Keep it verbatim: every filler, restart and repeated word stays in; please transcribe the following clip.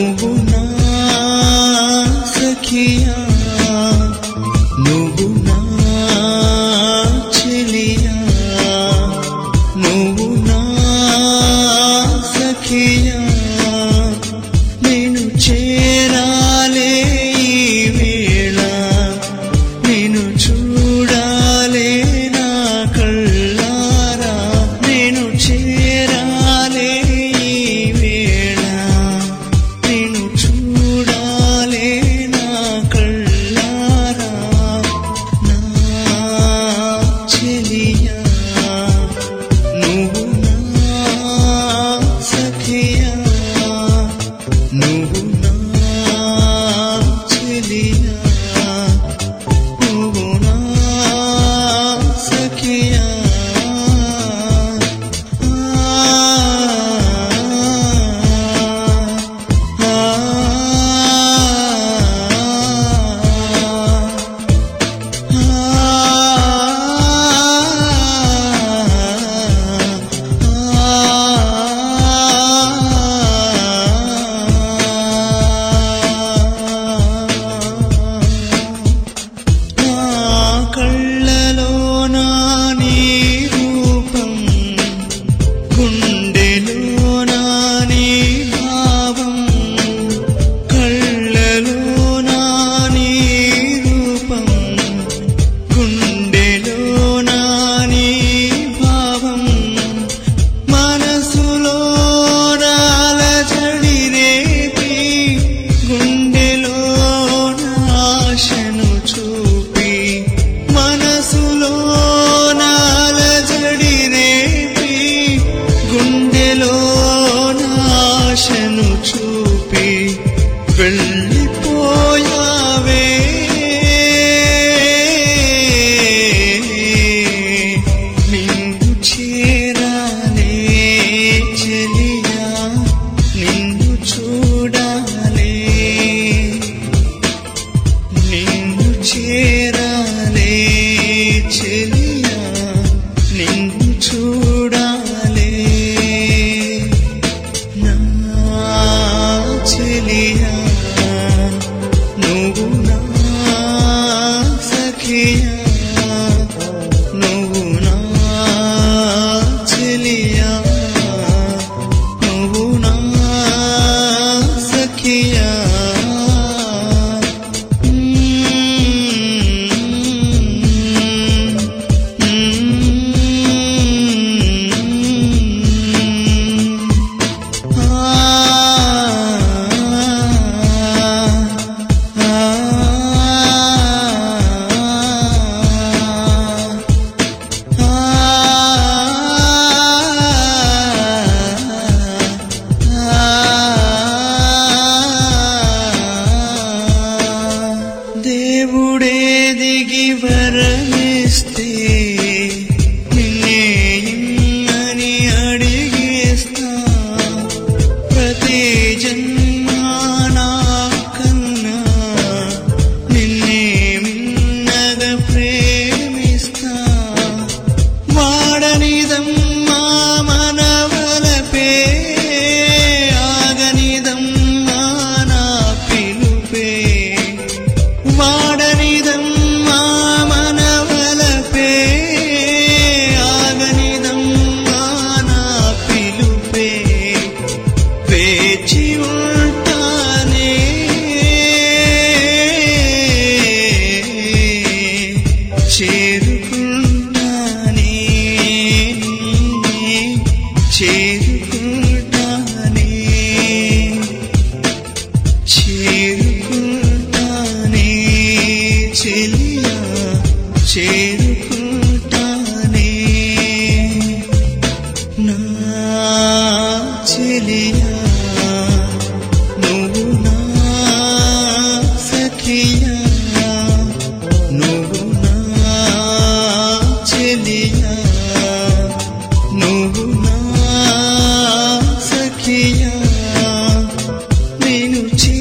నువ్వు నా సఖియా, నువ్వు నా చెలియా, నువ్వు నా సఖియా, నేను చేరాలే ఈ వేళ, నేను చూడాలే నా కళ్ళారా, నేను చేరాలే ఈ వేళ, నేను చూడాలే నా కళ్ళారా, నా చెలియా, నువ్వు నా సఖియా, నువ్వు నా చెలియా, నువ్వు నా సఖియా. కళ్ళలో నా నీ రూపం, గుండెలో నా నీ భావం, కళ్ళలో నా నీ రూపం, గుండెలో నా నీ భావం, మనసులో నాలజడి రేపి, గుండెలో నాశను చూపి, మనసులో నాలజడి రేపి, గుండెలో నాశను చూపి వెళ్ళిపోయావే, నిన్ను చేరాలే చెలియా, నిన్ను చూడాలే, నిన్ను చేరాలే చెలియా, నిన్ను చూడాలే, నా చెలియా, నువ్వు నా సఖియా, నువ్వు నా చెలియా, నువ్వు నా సఖియా. దేవుడే దిగి వరమిస్తే నిన్నే ఇమ్మని అడిగేస్తా, ప్రతి జన్మ నా కన్నా నిన్నే మిన్నగా ప్రేమిస్తా, వాడనిదమ్మా మనవలపే, ఆగనిదమ్మా నా పిలుపే, వాడనిదమ్మా మనవలపే, ఆగనిదమ్మా నా పిలుపే, వేచి ఉంటానే, చేరుకుంటానే, నిన్నే చేరుకుంటానే, చేరుకుంటానే చెలియా, చేరుకుంటానే, నా చెలియా, నువ్వు నా సఖియా, నువ్వు నా చెలియా, నువ్వు నా సఖియా, నేను